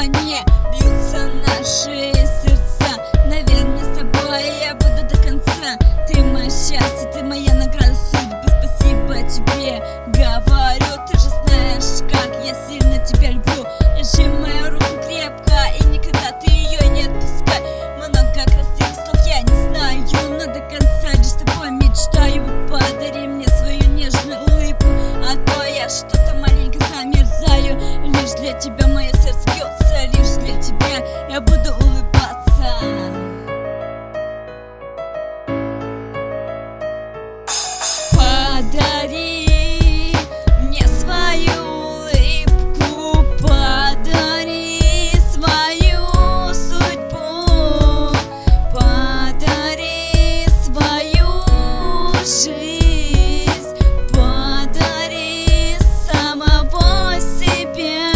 мне бьются наши сердца. Наверное, с тобой я буду до конца. Ты мое счастье, ты моя награда судьбы. Спасибо тебе, говорю. Ты же знаешь, как я сильно тебя люблю. Держи мою руку крепко и никогда ты ее не отпускай. Много красивых слов я не знаю, но до конца лишь с тобой мечтаю. Подари мне свою нежную улыбку, а то я что-то маленько замерзаю. Лишь для тебя мое сердце бьется, лишь для тебя я буду улыбаться. Подари мне свою улыбку, подари свою судьбу, подари свою жизнь, подари самого себя.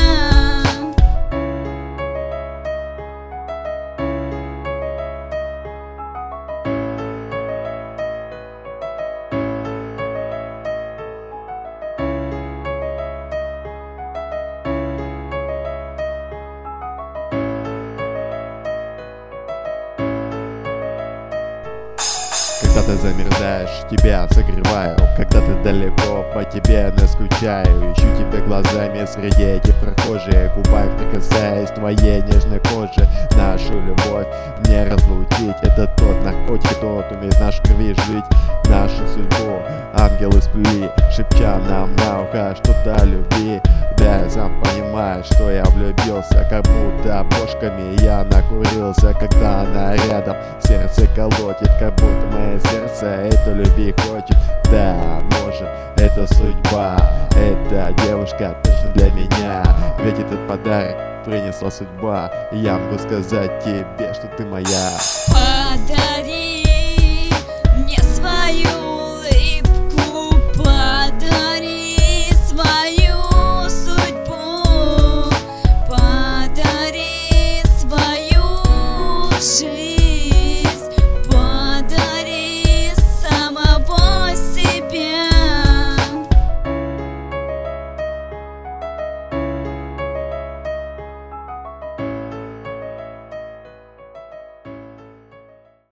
Когда ты замерзаешь, тебя согреваю. Когда ты далеко, по тебе не скучаю. Ищу тебя глазами среди этих прохожих, губами прикасаясь твоей нежной коже. Нашу любовь не разлучить. Это тот наркотик, тот умеет в нашей крови жить. Нашу судьбу ангелы сплели, шепча нам на ухо что-то о любви. Да, я сам понимаю, что я влюбился, как будто бошками я накурился. Когда она рядом, сердце колотит, как будто мое сердце эту любви хочет. Да, может, это судьба, эта девушка точно для меня. Ведь этот подарок принесла судьба, и я могу сказать тебе, что ты моя.